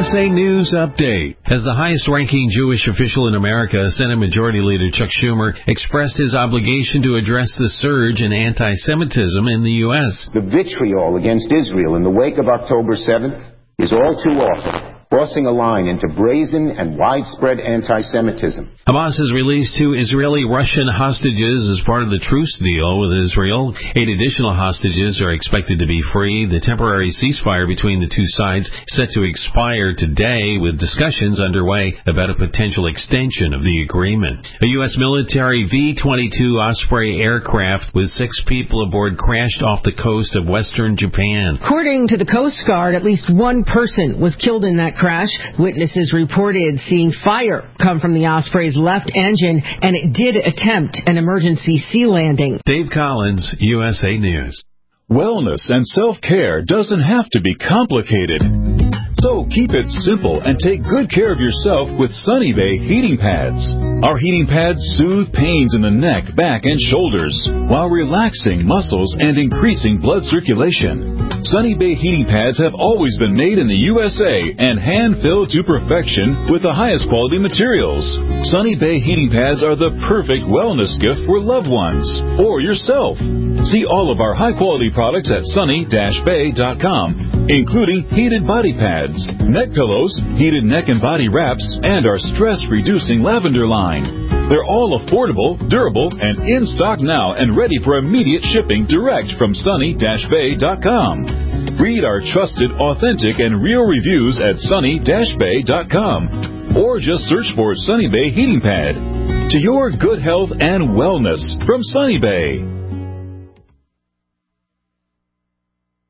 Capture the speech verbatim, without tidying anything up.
S A News Update. As the highest-ranking Jewish official in America, Senate Majority Leader Chuck Schumer expressed his obligation to address the surge in anti-Semitism in the U S. The vitriol against Israel in the wake of October seventh is all too often crossing a line into brazen and widespread anti-Semitism. Hamas has released two Israeli-Russian hostages as part of the truce deal with Israel. Eight additional hostages are expected to be free. The temporary ceasefire between the two sides set to expire today, with discussions underway about a potential extension of the agreement. A U S military V twenty-two Osprey aircraft with six people aboard crashed off the coast of western Japan. According to the Coast Guard, at least one person was killed in that crash. Witnesses reported seeing fire come from the Osprey's left engine, and it did attempt an emergency sea landing. Dave Collins, U S A News. Wellness and self-care doesn't have to be complicated. So keep it simple and take good care of yourself with Sunny Bay heating pads. Our heating pads soothe pains in the neck, back, and shoulders while relaxing muscles and increasing blood circulation. Sunny Bay heating pads have always been made in the U S A and hand-filled to perfection with the highest quality materials. Sunny Bay heating pads are the perfect wellness gift for loved ones or yourself. See all of our high-quality products at sunny dash bay dot com, including heated body pads, neck pillows, heated neck and body wraps, and our stress-reducing lavender line. They're all affordable, durable, and in stock now and ready for immediate shipping direct from sunny dash bay dot com. Read our trusted, authentic, and real reviews at sunny dash bay dot com, or just search for Sunny Bay Heating Pad. To your good health and wellness from Sunny Bay.